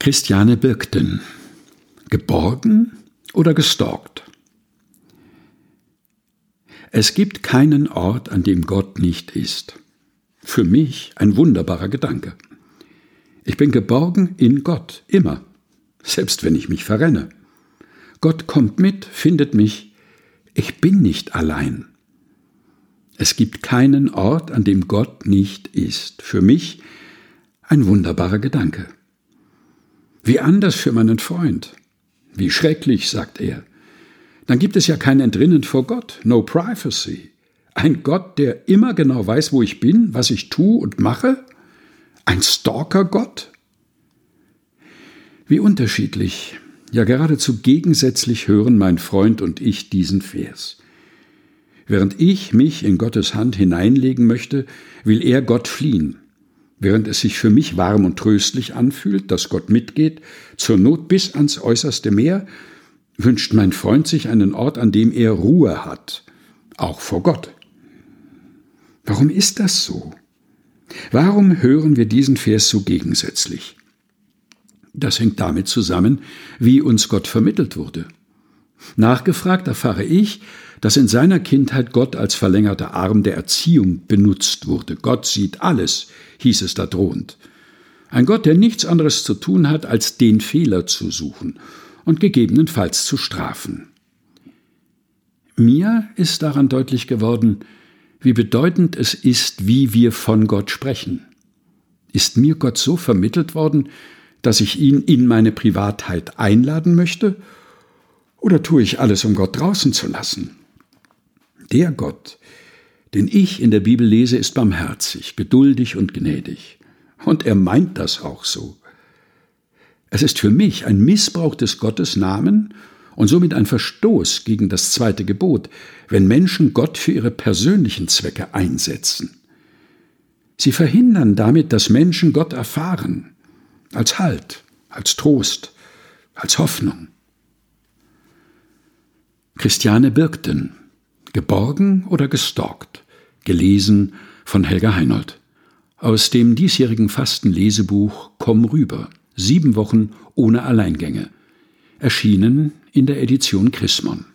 Christiane Birkten. Geborgen oder gestalkt? Es gibt keinen Ort, an dem Gott nicht ist. Für mich ein wunderbarer Gedanke. Ich bin geborgen in Gott, immer, selbst wenn ich mich verrenne. Gott kommt mit, findet mich. Ich bin nicht allein. Es gibt keinen Ort, an dem Gott nicht ist. Für mich ein wunderbarer Gedanke. Wie anders für meinen Freund. Wie schrecklich, sagt er. Dann gibt es ja kein Entrinnen vor Gott, no privacy. Ein Gott, der immer genau weiß, wo ich bin, was ich tue und mache? Ein Stalker-Gott? Wie unterschiedlich, ja geradezu gegensätzlich hören mein Freund und ich diesen Vers. Während ich mich in Gottes Hand hineinlegen möchte, will er Gott fliehen. Während es sich für mich warm und tröstlich anfühlt, dass Gott mitgeht, zur Not bis ans äußerste Meer, wünscht mein Freund sich einen Ort, an dem er Ruhe hat, auch vor Gott. Warum ist das so? Warum hören wir diesen Vers so gegensätzlich? Das hängt damit zusammen, wie uns Gott vermittelt wurde. Nachgefragt erfahre ich, dass in seiner Kindheit Gott als verlängerter Arm der Erziehung benutzt wurde. Gott sieht alles, hieß es da drohend. Ein Gott, der nichts anderes zu tun hat, als den Fehler zu suchen und gegebenenfalls zu strafen. Mir ist daran deutlich geworden, wie bedeutend es ist, wie wir von Gott sprechen. Ist mir Gott so vermittelt worden, dass ich ihn in meine Privatheit einladen möchte, oder tue ich alles, um Gott draußen zu lassen? Der Gott, den ich in der Bibel lese, ist barmherzig, geduldig und gnädig. Und er meint das auch so. Es ist für mich ein Missbrauch des Gottesnamen und somit ein Verstoß gegen das 2. Gebot, wenn Menschen Gott für ihre persönlichen Zwecke einsetzen. Sie verhindern damit, dass Menschen Gott erfahren, als Halt, als Trost, als Hoffnung. Christiane Birkten. Geborgen oder gestalkt? Gelesen von Helga Heinold. Aus dem diesjährigen Fastenlesebuch Komm rüber. 7 Wochen ohne Alleingänge. Erschienen in der Edition Chrismon.